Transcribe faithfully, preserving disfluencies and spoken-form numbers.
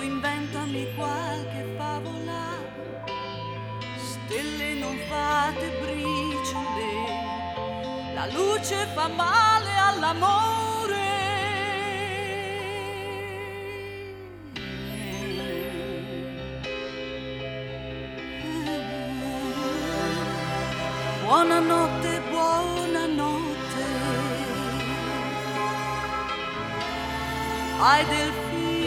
inventami qualche favola, stelle non fate briciole, la luce fa male all'amore. Buonanotte, buonanotte ai delfini